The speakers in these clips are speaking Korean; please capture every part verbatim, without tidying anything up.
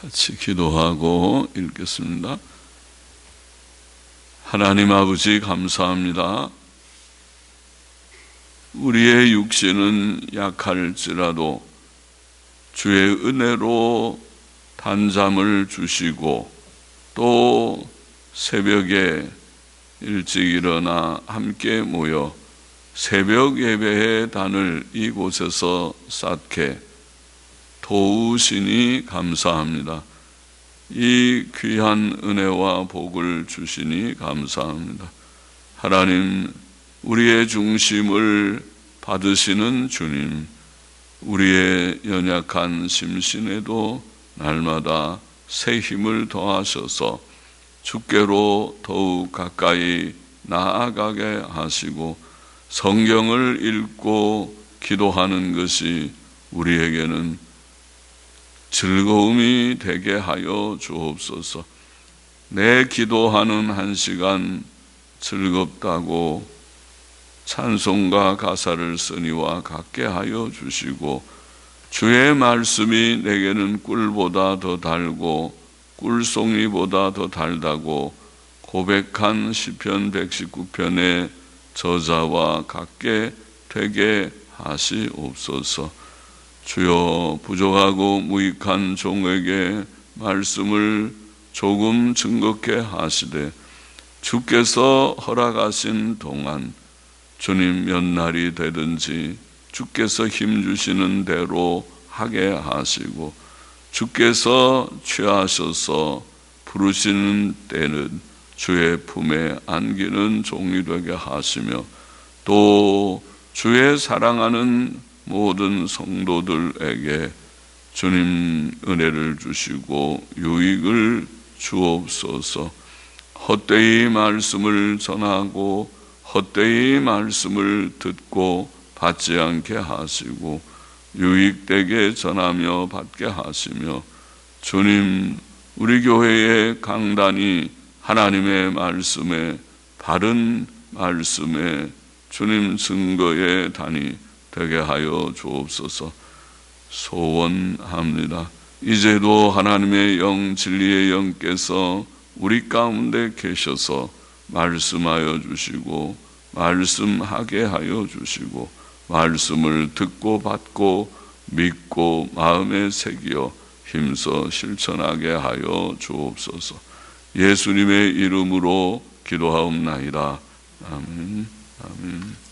같이 기도하고 읽겠습니다. 하나님 아버지 감사합니다. 우리의 육신은 약할지라도 주의 은혜로 단잠을 주시고 또 새벽에 일찍 일어나 함께 모여 새벽 예배의 단을 이곳에서 쌓게 도우시니 감사합니다. 이 귀한 은혜와 복을 주시니 감사합니다. 하나님, 우리의 중심을 받으시는 주님, 우리의 연약한 심신에도 날마다 새 힘을 더하셔서 주께로 더욱 가까이 나아가게 하시고 성경을 읽고 기도하는 것이 우리에게는 즐거움이 되게 하여 주옵소서. 내 기도하는 한 시간 즐겁다고 찬송가 가사를 쓰니와 같게 하여 주시고 주의 말씀이 내게는 꿀보다 더 달고 꿀송이보다 더 달다고 고백한 시편 백십구 편의 저자와 같게 되게 하시옵소서. 주여, 부족하고 무익한 종에게 말씀을 조금 증거케 하시되 주께서 허락하신 동안 주님 몇 날이 되든지 주께서 힘주시는 대로 하게 하시고 주께서 취하셔서 부르시는 때는 주의 품에 안기는 종이 되게 하시며 또 주의 사랑하는 모든 성도들에게 주님 은혜를 주시고 유익을 주옵소서. 헛되이 말씀을 전하고 헛되이 말씀을 듣고 받지 않게 하시고 유익되게 전하며 받게 하시며 주님, 우리 교회의 강단이 하나님의 말씀에 바른 말씀에 주님 증거의 단이 되게 하여 주옵소서. 소원합니다. 이제도 하나님의 영, 진리의 영께서 우리 가운데 계셔서 말씀하여 주시고 말씀하게 하여 주시고 말씀을 듣고 받고 믿고 마음에 새기어 힘써 실천하게 하여 주옵소서. 예수님의 이름으로 기도하옵나이다. 아멘. 아멘.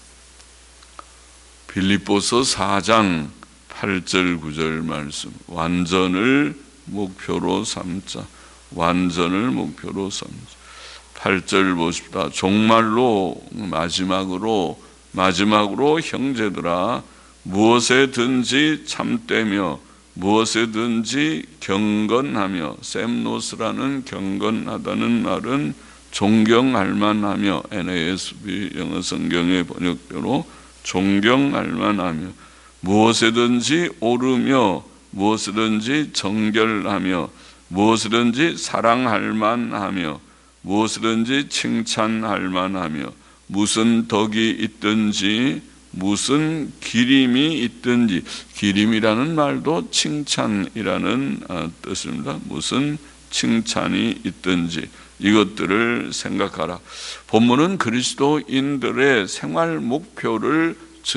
빌립보서 사 장 팔 절 구 절 말씀, 완전을 목표로 삼자. 완전을 목표로 삼자. 팔 절 보십시다. 종말로 마지막으로 마지막으로 형제들아, 무엇에든지 참되며 무엇에든지 경건하며, 셈노스라는 경건하다는 말은 존경할 만하며, 엔 에이 에스 비 영어 성경의 번역대로 존경할 만하며, 무엇에든지 오르며 무엇이든지 정결하며 무엇이든지 사랑할 만하며 무엇이든지 칭찬할 만하며 무슨 덕이 있든지 무슨 기림이 있든지, 기림이라는 말도 칭찬이라는 뜻입니다. 무슨 칭찬이 있든지 이것들을 생각하라. 본문은 그리스도인들의 생활 목표를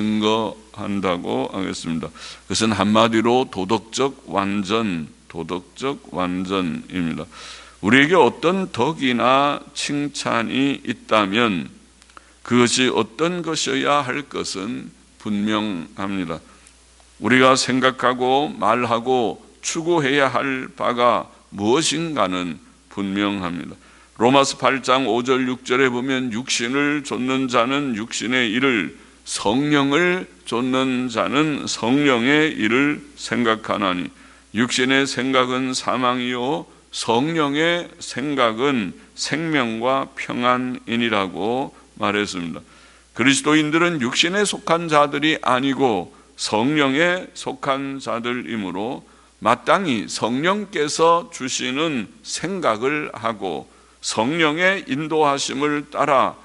증거한다고 하겠습니다. 그것은 한마디로 도덕적 완전, 도덕적 완전입니다. 우리에게 어떤 덕이나 칭찬이 있다면 그것이 어떤 것이어야 할 것은 분명합니다. 우리가 생각하고 말하고 추구해야 할 바가 무엇인가는 분명합니다. 로마서 팔 장 오 절 육 절에 보면 육신을 좇는 자는 육신의 일을, 성령을 좇는 자는 성령의 일을 생각하나니 육신의 생각은 사망이요 성령의 생각은 생명과 평안이니라고 말했습니다. 그리스도인들은 육신에 속한 자들이 아니고 성령에 속한 자들이므로 마땅히 성령께서 주시는 생각을 하고 성령의 인도하심을 따라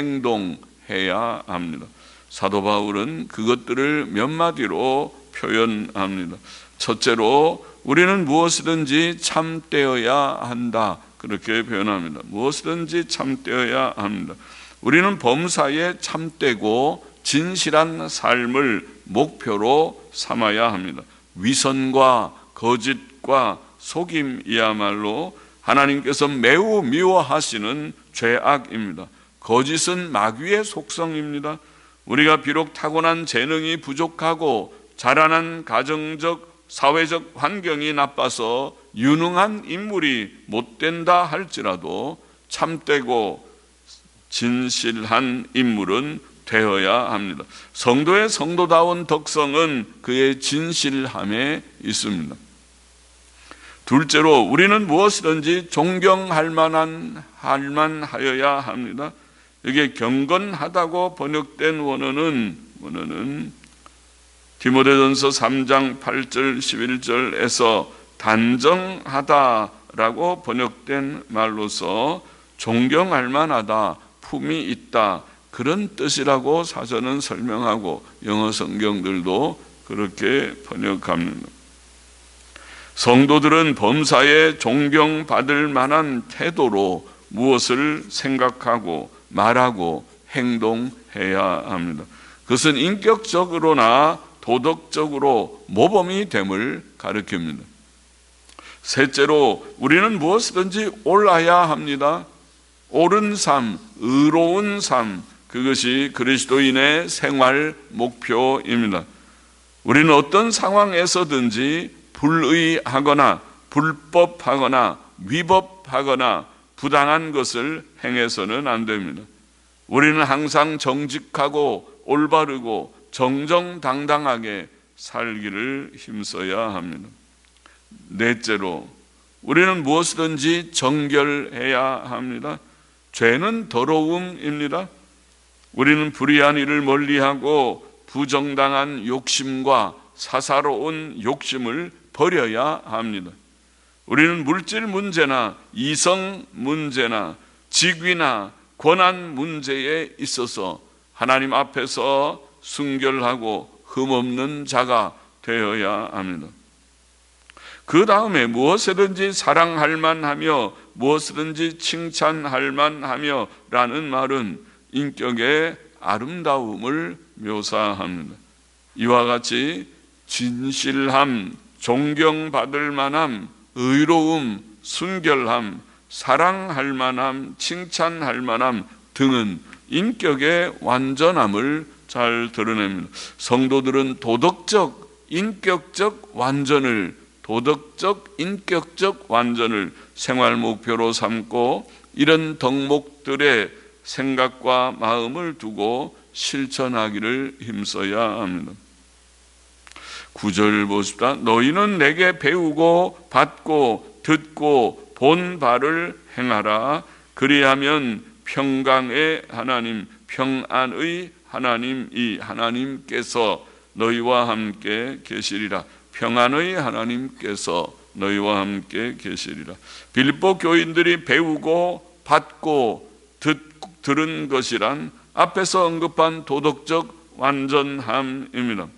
행동해야 합니다. 사도 바울은 그것들을 몇 마디로 표현합니다. 첫째로 우리는 무엇이든지 참되어야 한다. 그렇게 표현합니다. 무엇이든지 참되어야 합니다. 우리는 범사에 참되고 진실한 삶을 목표로 삼아야 합니다. 위선과 거짓과 속임이야말로 하나님께서 매우 미워하시는 죄악입니다. 거짓은 마귀의 속성입니다. 우리가 비록 타고난 재능이 부족하고 자라난 가정적, 사회적 환경이 나빠서 유능한 인물이 못 된다 할지라도 참되고 진실한 인물은 되어야 합니다. 성도의 성도다운 덕성은 그의 진실함에 있습니다. 둘째로 우리는 무엇이든지 존경할 만한 할 만하여야 합니다. 이게 경건하다고 번역된 원어는 원어는 디모데전서 삼 장 팔 절 십일 절에서 단정하다라고 번역된 말로서 존경할 만하다, 품이 있다, 그런 뜻이라고 사전은 설명하고 영어 성경들도 그렇게 번역합니다. 성도들은 범사에 존경받을 만한 태도로 무엇을 생각하고 말하고 행동해야 합니다. 그것은 인격적으로나 도덕적으로 모범이 됨을 가리킵니다. 셋째로 우리는 무엇이든지 옳아야 합니다. 옳은 삶, 의로운 삶, 그것이 그리스도인의 생활 목표입니다. 우리는 어떤 상황에서든지 불의하거나 불법하거나 위법하거나 부당한 것을 행해서는 안 됩니다. 우리는 항상 정직하고 올바르고 정정당당하게 살기를 힘써야 합니다. 넷째로 우리는 무엇이든지 정결해야 합니다. 죄는 더러움입니다. 우리는 불의한 일을 멀리하고 부정당한 욕심과 사사로운 욕심을 버려야 합니다. 우리는 물질 문제나 이성 문제나 직위나 권한 문제에 있어서 하나님 앞에서 순결하고 흠없는 자가 되어야 합니다. 그 다음에 무엇이든지 사랑할 만하며 무엇이든지 칭찬할 만하며 라는 말은 인격의 아름다움을 묘사합니다. 이와 같이 진실함, 존경받을 만함, 의로움, 순결함, 사랑할 만함, 칭찬할 만함 등은 인격의 완전함을 잘 드러냅니다. 성도들은 도덕적, 인격적 완전을 도덕적, 인격적 완전을 생활 목표로 삼고 이런 덕목들의 생각과 마음을 두고 실천하기를 힘써야 합니다. 구 절 보십시다. 너희는 내게 배우고 받고 듣고 본 바를 행하라. 그리하면 평강의 하나님, 평안의 하나님, 이 하나님께서 너희와 함께 계시리라. 평안의 하나님께서 너희와 함께 계시리라. 빌립보 교인들이 배우고 받고 듣, 들은 것이란 앞에서 언급한 도덕적 완전함입니다.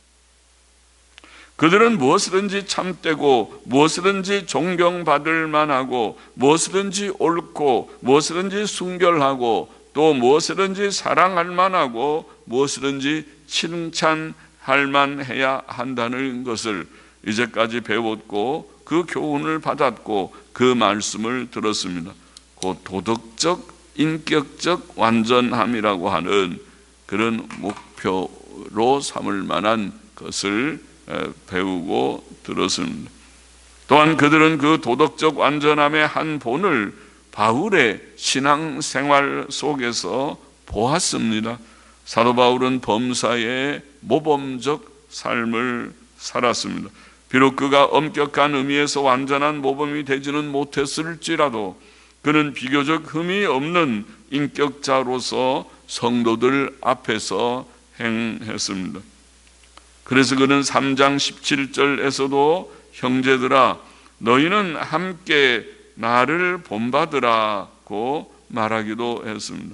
그들은 무엇이든지 참되고 무엇이든지 존경받을 만하고 무엇이든지 옳고 무엇이든지 순결하고 또 무엇이든지 사랑할 만하고 무엇이든지 칭찬할 만해야 한다는 것을 이제까지 배웠고 그 교훈을 받았고 그 말씀을 들었습니다. 그 도덕적, 인격적 완전함이라고 하는 그런 목표로 삼을 만한 것을 배우고 들었습니다. 또한 그들은 그 도덕적 완전함의 한 본을 바울의 신앙생활 속에서 보았습니다. 사도 바울은 범사의 모범적 삶을 살았습니다. 비록 그가 엄격한 의미에서 완전한 모범이 되지는 못했을지라도 그는 비교적 흠이 없는 인격자로서 성도들 앞에서 행했습니다. 그래서 그는 삼 장 십칠 절에서도 형제들아 너희는 함께 나를 본받으라고 말하기도 했습니다.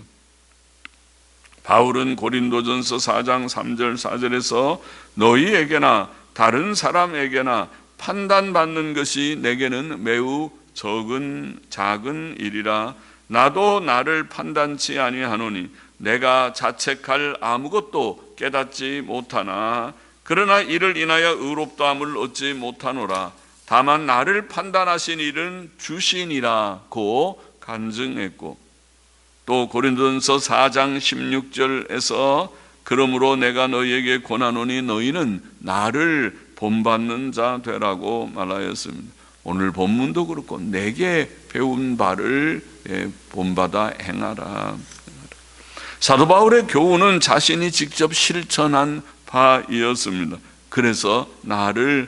바울은 고린도전서 사 장 삼 절 사 절에서 너희에게나 다른 사람에게나 판단받는 것이 내게는 매우 적은 작은 일이라. 나도 나를 판단치 아니하노니 내가 자책할 아무것도 깨닫지 못하나 그러나 이를 인하여 의롭다함을 얻지 못하노라. 다만 나를 판단하신 이는 주시니라고 간증했고, 또 고린도전서 사 장 십육 절에서 그러므로 내가 너희에게 권하노니 너희는 나를 본받는 자 되라고 말하였습니다. 오늘 본문도 그렇고 내게 배운 바를 본받아 행하라. 사도 바울의 교훈은 자신이 직접 실천한 바이었습니다. 그래서 나를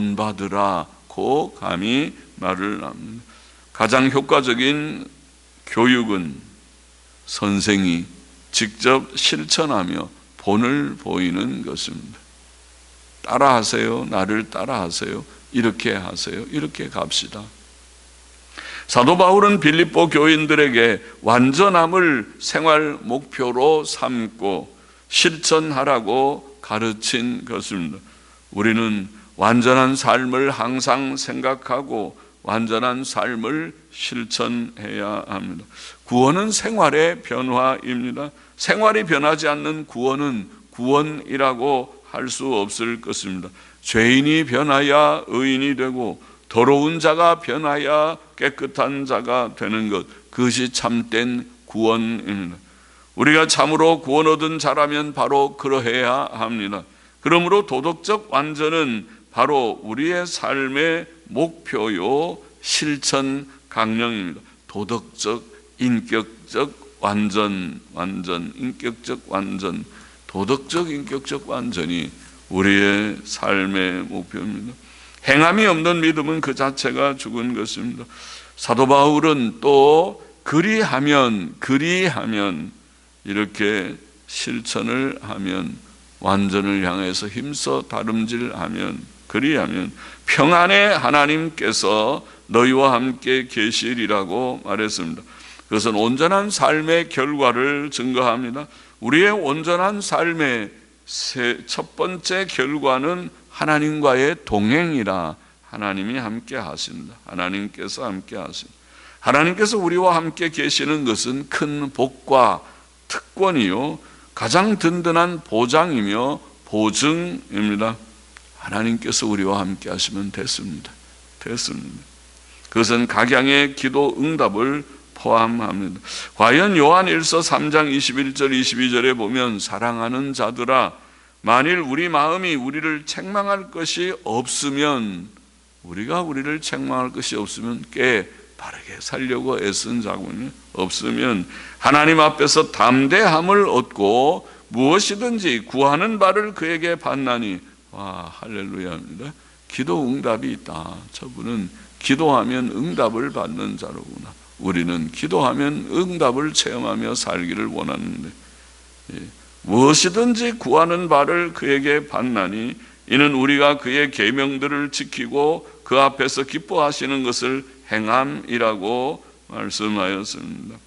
본받으라고 감히 말을 합니다. 가장 효과적인 교육은 선생이 직접 실천하며 본을 보이는 것입니다. 따라하세요. 나를 따라하세요. 이렇게 하세요. 이렇게 갑시다. 사도 바울은 빌립보 교인들에게 완전함을 생활 목표로 삼고 실천하라고 가르친 것입니다. 우리는 완전한 삶을 항상 생각하고 완전한 삶을 실천해야 합니다. 구원은 생활의 변화입니다. 생활이 변하지 않는 구원은 구원이라고 할 수 없을 것입니다. 죄인이 변하여 의인이 되고 더러운 자가 변하여 깨끗한 자가 되는 것, 그것이 참된 구원입니다. 우리가 참으로 구원 얻은 자라면 바로 그러해야 합니다. 그러므로 도덕적 완전은 바로 우리의 삶의 목표요 실천 강령입니다. 도덕적, 인격적 완전, 완전, 인격적 완전, 도덕적, 인격적 완전이 우리의 삶의 목표입니다. 행함이 없는 믿음은 그 자체가 죽은 것입니다. 사도 바울은 또 그리하면, 그리하면 이렇게 실천을 하면, 완전을 향해서 힘써 다름질하면, 그리하면 평안의 하나님께서 너희와 함께 계시리라고 말했습니다. 그것은 온전한 삶의 결과를 증거합니다. 우리의 온전한 삶의 첫 번째 결과는 하나님과의 동행이라. 하나님이 함께 하십니다. 하나님께서 함께 하십니다. 하나님께서 우리와 함께 계시는 것은 큰 복과 특권이요 가장 든든한 보장이며 보증입니다. 하나님께서 우리와 함께 하시면 됐습니다. 됐습니다. 그것은 각양의 기도 응답을 포함합니다. 과연 요한일서 삼 장 이십일 절 이십이 절에 보면 사랑하는 자들아 만일 우리 마음이 우리를 책망할 것이 없으면, 우리가 우리를 책망할 것이 없으면 꽤 바르게 살려고 애쓴 자군요. 없으면 하나님 앞에서 담대함을 얻고 무엇이든지 구하는 바를 그에게 받나니. 와, 할렐루야입니다. 기도 응답이 있다. 저분은 기도하면 응답을 받는 자로구나. 우리는 기도하면 응답을 체험하며 살기를 원하는데, 예. 무엇이든지 구하는 바를 그에게 받나니 이는 우리가 그의 계명들을 지키고 그 앞에서 기뻐하시는 것을 행함이라고 말씀하였습니다.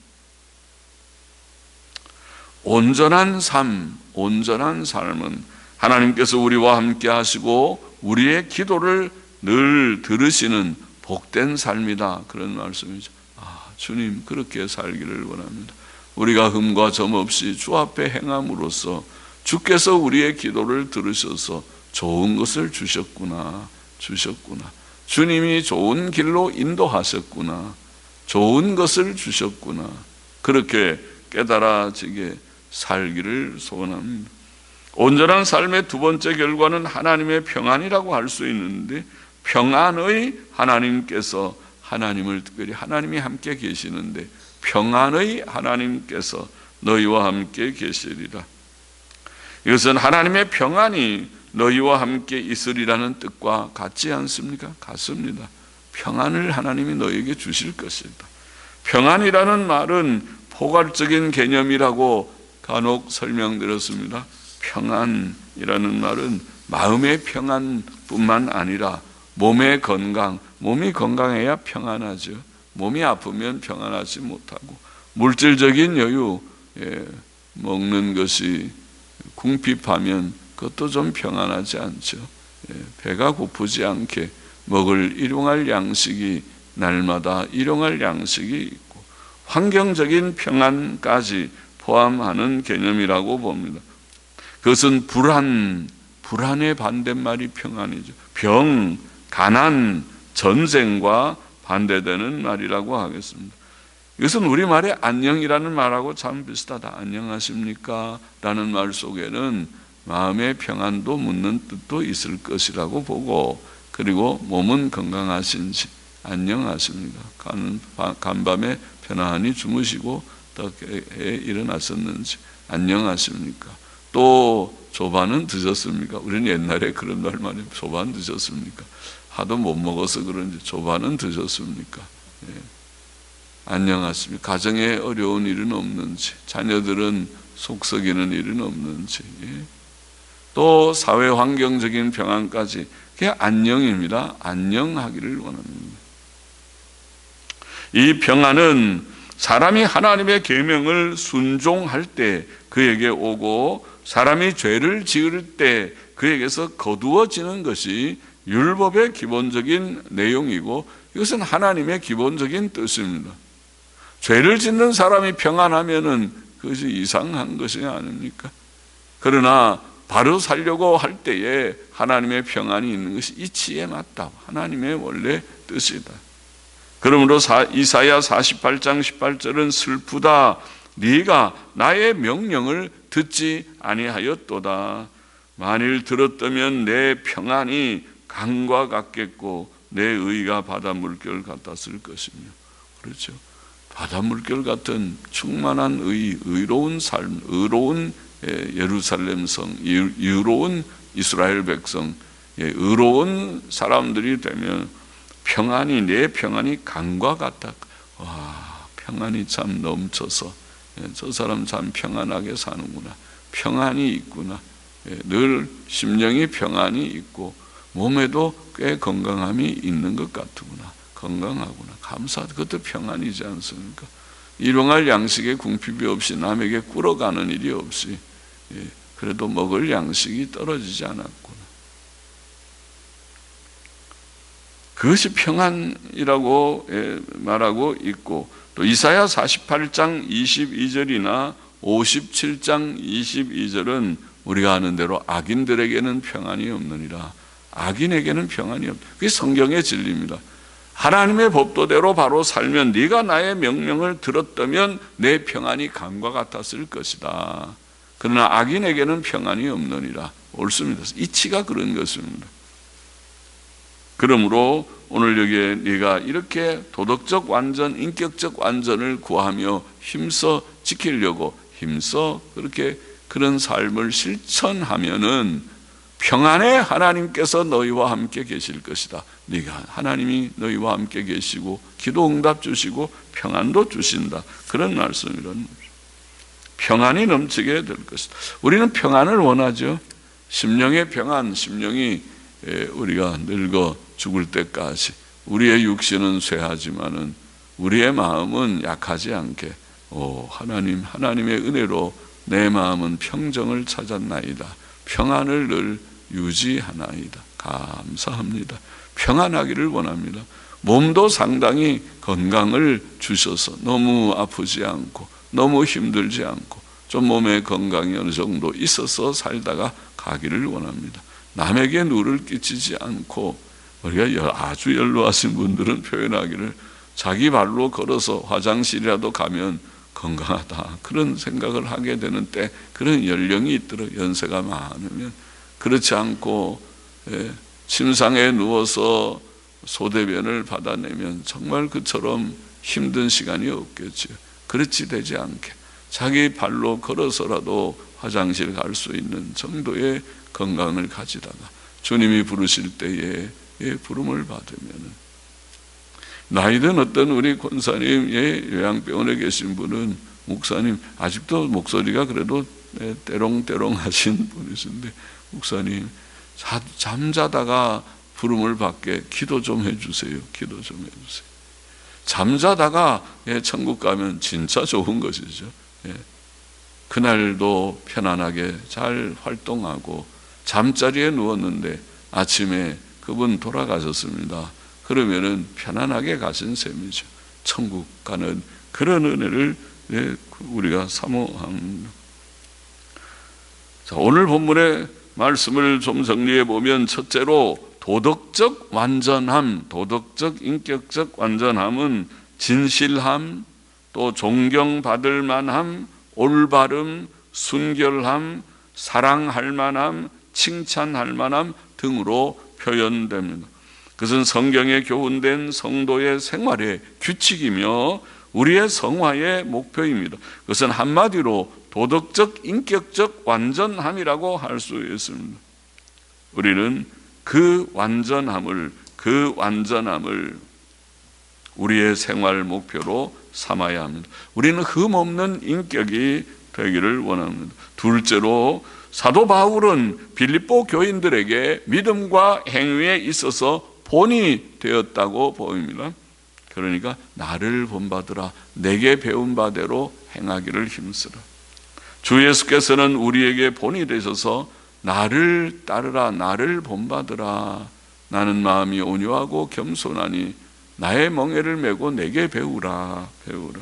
온전한 삶, 온전한 삶은 하나님께서 우리와 함께 하시고 우리의 기도를 늘 들으시는 복된 삶이다. 그런 말씀이죠. 아, 주님 그렇게 살기를 원합니다. 우리가 흠과 점 없이 주 앞에 행함으로써 주께서 우리의 기도를 들으셔서 좋은 것을 주셨구나. 주셨구나. 주님이 좋은 길로 인도하셨구나. 좋은 것을 주셨구나. 그렇게 깨달아지게 살기를 소원합니다. 온전한 삶의 두 번째 결과는 하나님의 평안이라고 할 수 있는데, 평안의 하나님께서, 하나님을 특별히 하나님이 함께 계시는데 평안의 하나님께서 너희와 함께 계시리라. 이것은 하나님의 평안이 너희와 함께 있으리라는 뜻과 같지 않습니까? 같습니다. 평안을 하나님이 너희에게 주실 것이다. 평안이라는 말은 포괄적인 개념이라고 간혹 설명드렸습니다. 평안이라는 말은 마음의 평안뿐만 아니라 몸의 건강, 몸이 건강해야 평안하죠. 몸이 아프면 평안하지 못하고, 물질적인 여유, 예, 먹는 것이 궁핍하면 그것도 좀 평안하지 않죠. 예, 배가 고프지 않게 먹을 일용할 양식이 날마다 일용할 양식이 있고 환경적인 평안까지 포함하는 개념이라고 봅니다. 그것은 불안, 불안의 반대말이 평안이죠. 병, 가난, 전쟁과 반대되는 말이라고 하겠습니다. 이것은 우리말의 안녕이라는 말하고 참 비슷하다. 안녕하십니까? 라는 말 속에는 마음의 평안도 묻는 뜻도 있을 것이라고 보고, 그리고 몸은 건강하신지 안녕하십니까? 간, 간밤에 편안히 주무시고 어떻게 일어나셨는지 안녕하십니까? 또 조반은 드셨습니까? 우리는 옛날에 그런 말 많이 해요. 조반 드셨습니까? 하도 못 먹어서 그런지 조반은 드셨습니까? 예. 안녕하십니까? 가정에 어려운 일은 없는지, 자녀들은 속썩이는 일은 없는지, 예. 또 사회 환경적인 평안까지, 그게 안녕입니다. 안녕하기를 원합니다. 이 평안은 사람이 하나님의 계명을 순종할 때 그에게 오고, 사람이 죄를 지을 때 그에게서 거두어지는 것이 율법의 기본적인 내용이고, 이것은 하나님의 기본적인 뜻입니다. 죄를 짓는 사람이 평안하면은 그것이 이상한 것이 아닙니까? 그러나 바로 살려고 할 때에 하나님의 평안이 있는 것이 이치에 맞다. 하나님의 원래 뜻이다. 그러므로 이사야 사십팔 장 십팔 절은 슬프다. 네가 나의 명령을 듣지 아니하였도다. 만일 들었다면 내 평안이 강과 같겠고 내 의가 바다 물결 같았을 것이며. 그렇죠. 바다 물결 같은 충만한 의, 의로운 삶, 의로운 예루살렘 성, 의로운 이스라엘 백성, 의로운 사람들이 되면 평안이, 내 평안이 강과 같다. 와, 평안이 참 넘쳐서 저 사람 참 평안하게 사는구나. 평안이 있구나. 늘 심령이 평안이 있고 몸에도 꽤 건강함이 있는 것 같구나. 건강하구나. 감사하다. 그것도 평안이지 않습니까? 일용할 양식에 궁핍이 없이 남에게 꿇어가는 일이 없이, 예, 그래도 먹을 양식이 떨어지지 않았구나. 그것이 평안이라고 말하고 있고, 또 이사야 사십팔 장 이십이 절이나 오십칠 장 이십이 절은 우리가 아는 대로 악인들에게는 평안이 없느니라. 악인에게는 평안이 없다. 그게 성경의 진리입니다. 하나님의 법도대로 바로 살면, 네가 나의 명령을 들었다면 내 평안이 강과 같았을 것이다. 그러나 악인에게는 평안이 없느니라. 옳습니다. 이치가 그런 것입니다. 그러므로 오늘 여기에 네가 이렇게 도덕적 완전, 인격적 완전을 구하며 힘써 지키려고 힘써 그렇게 그런 삶을 실천하면은 평안의 하나님께서 너희와 함께 계실 것이다. 네가 하나님이 너희와 함께 계시고 기도 응답 주시고 평안도 주신다. 그런 말씀이라는 거죠. 평안이 넘치게 될 것이다. 우리는 평안을 원하죠. 심령의 평안, 심령이 우리가 늙어 죽을 때까지 우리의 육신은 쇠하지만은 우리의 마음은 약하지 않게, 오 하나님, 하나님의 은혜로 내 마음은 평정을 찾았나이다. 평안을 늘 유지하나이다. 감사합니다. 평안하기를 원합니다. 몸도 상당히 건강을 주셔서 너무 아프지 않고 너무 힘들지 않고 좀 몸에 건강이 어느 정도 있어서 살다가 가기를 원합니다. 남에게 누를 끼치지 않고, 우리가 아주 연로하신 분들은 표현하기를 자기 발로 걸어서 화장실이라도 가면 건강하다, 그런 생각을 하게 되는 때, 그런 연령이 있도록 연세가 많으면. 그렇지 않고 침상에 누워서 소대변을 받아내면 정말 그처럼 힘든 시간이 없겠죠. 그렇지 되지 않게 자기 발로 걸어서라도 화장실 갈 수 있는 정도의 건강을 가지다가 주님이 부르실 때에 부름을 받으면, 나이든 어떤 우리 권사님, 요양병원에 계신 분은 목사님, 아직도 목소리가 그래도 때롱때롱 하신 분이신데, 목사님 잠자다가 부름을 받게 기도 좀 해주세요. 기도 좀 해주세요. 잠자다가 천국 가면 진짜 좋은 것이죠. 그날도 편안하게 잘 활동하고 잠자리에 누웠는데 아침에 그 그분 돌아가셨습니다. 그러면은 편안하게 가신 셈이죠. 천국 가는 그런 은혜를 우리가 사모합니다. 자, 오늘 본문의 말씀을 좀 정리해 보면, 첫째로 도덕적 완전함, 도덕적 인격적 완전함은 진실함, 또 존경받을 만함, 올바름, 순결함, 사랑할 만함, 칭찬할 만함 등으로 표현됩니다. 그것은 성경에 교훈된 성도의 생활의 규칙이며 우리의 성화의 목표입니다. 그것은 한마디로 도덕적, 인격적 완전함이라고 할 수 있습니다. 우리는 그 완전함을, 그 완전함을 우리의 생활 목표로 삼아야 합니다. 우리는 흠없는 인격이 되기를 원합니다. 둘째로 사도 바울은 빌립보 교인들에게 믿음과 행위에 있어서 본이 되었다고 보입니다. 그러니까 나를 본받으라, 내게 배운 바대로 행하기를 힘쓰라. 주 예수께서는 우리에게 본이 되셔서 나를 따르라, 나를 본받으라, 나는 마음이 온유하고 겸손하니 나의 멍에를 메고 내게 배우라, 배우라.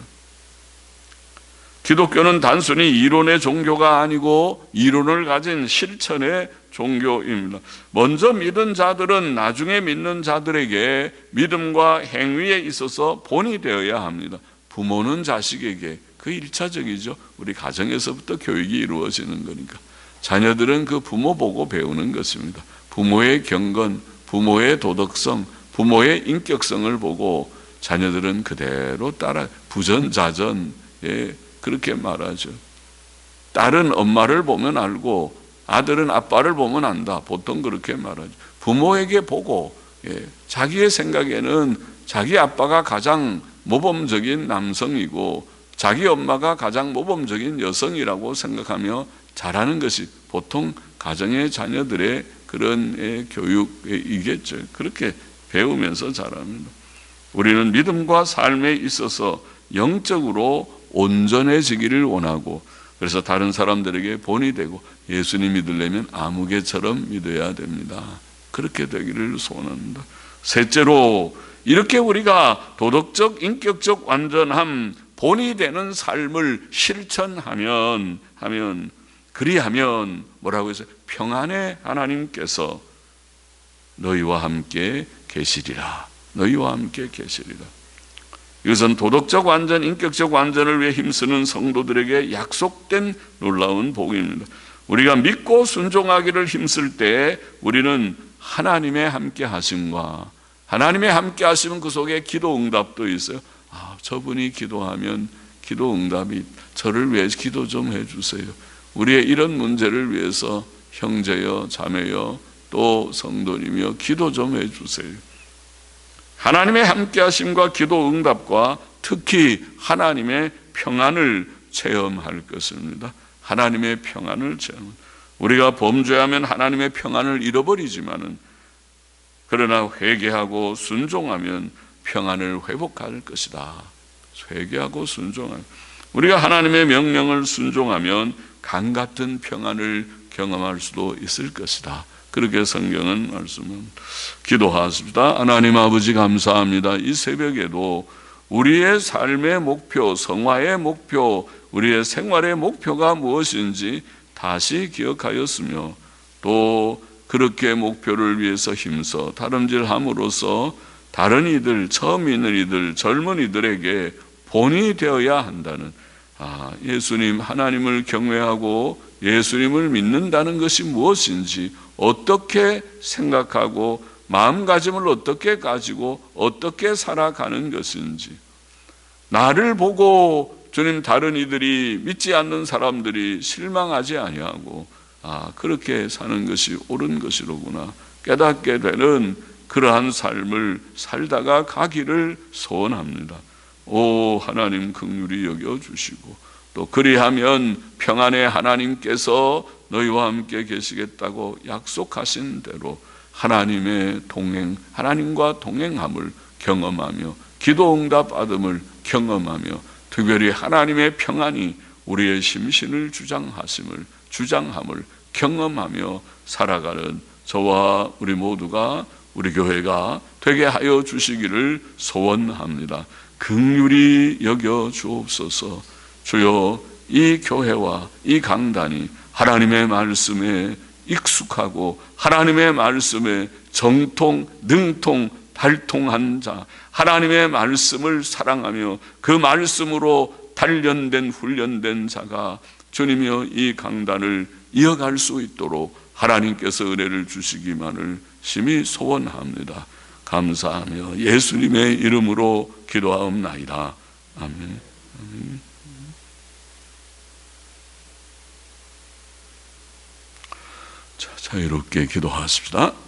기독교는 단순히 이론의 종교가 아니고 이론을 가진 실천의 종교입니다. 먼저 믿은 자들은 나중에 믿는 자들에게 믿음과 행위에 있어서 본이 되어야 합니다. 부모는 자식에게, 그 일차적이죠. 우리 가정에서부터 교육이 이루어지는 거니까. 자녀들은 그 부모 보고 배우는 것입니다. 부모의 경건, 부모의 도덕성, 부모의 인격성을 보고 자녀들은 그대로 따라 부전자전, 예, 그렇게 말하죠. 딸은 엄마를 보면 알고 아들은 아빠를 보면 안다. 보통 그렇게 말하죠. 부모에게 보고, 예, 자기의 생각에는 자기 아빠가 가장 모범적인 남성이고 자기 엄마가 가장 모범적인 여성이라고 생각하며 자라는 것이 보통 가정의 자녀들의 그런, 예, 교육이겠죠. 그렇게 배우면서 자랍니다. 우리는 믿음과 삶에 있어서 영적으로 온전해지기를 원하고, 그래서 다른 사람들에게 본이 되고 예수님 믿으려면 아무개처럼 믿어야 됩니다. 그렇게 되기를 소원합니다. 셋째로 이렇게 우리가 도덕적, 인격적 완전함, 본이 되는 삶을 실천하면 하면 그리하면 뭐라고 했어요? 평안의 하나님께서 너희와 함께 계시리라. 너희와 함께 계시리라. 이것은 도덕적 완전, 인격적 완전을 위해 힘쓰는 성도들에게 약속된 놀라운 복입니다. 우리가 믿고 순종하기를 힘쓸 때 우리는 하나님의 함께 하심과, 하나님의 함께 하시면 그 속에 기도 응답도 있어요. 아, 저분이 기도하면 기도 응답이, 저를 위해 기도 좀 해주세요. 우리의 이런 문제를 위해서 형제여, 자매여, 또 성도님이여 기도 좀 해주세요. 하나님의 함께 하심과 기도 응답과 특히 하나님의 평안을 체험할 것입니다. 하나님의 평안을 체험. 우리가 범죄하면 하나님의 평안을 잃어버리지만은, 그러나 회개하고 순종하면 평안을 회복할 것이다. 회개하고 순종하면, 우리가 하나님의 명령을 순종하면 강 같은 평안을 경험할 수도 있을 것이다. 그렇게 성경은 말씀합니다. 기도하십시다. 하나님 아버지 감사합니다. 이 새벽에도 우리의 삶의 목표, 성화의 목표, 우리의 생활의 목표가 무엇인지 다시 기억하였으며, 또 그렇게 목표를 위해서 힘써 다름질함으로써 다른 이들, 처음 있는 이들, 젊은 이들에게 본이 되어야 한다는, 아, 예수님, 하나님을 경외하고 예수님을 믿는다는 것이 무엇인지, 어떻게 생각하고 마음가짐을 어떻게 가지고 어떻게 살아가는 것인지, 나를 보고 주님, 다른 이들이, 믿지 않는 사람들이 실망하지 아니하고, 아, 그렇게 사는 것이 옳은 것이로구나 깨닫게 되는 그러한 삶을 살다가 가기를 소원합니다. 오 하나님, 긍휼히 여겨주시고, 또 그리하면 평안의 하나님께서 너희와 함께 계시겠다고 약속하신 대로 하나님의 동행, 하나님과 동행함을 경험하며 기도 응답 받음을 경험하며, 특별히 하나님의 평안이 우리의 심신을 주장하심을 주장함을 경험하며 살아가는 저와 우리 모두가 우리 교회가 되게 하여 주시기를 소원합니다. 긍휼히 여겨 주옵소서. 주여, 이 교회와 이 강단이 하나님의 말씀에 익숙하고 하나님의 말씀에 정통, 능통, 발통한 자, 하나님의 말씀을 사랑하며 그 말씀으로 단련된 훈련된 자가 주님이여 이 강단을 이어갈 수 있도록 하나님께서 은혜를 주시기만을 심히 소원합니다. 감사하며 예수님의 이름으로 기도하옵나이다. 아멘. 아멘. 자, 자유롭게 기도하십시다.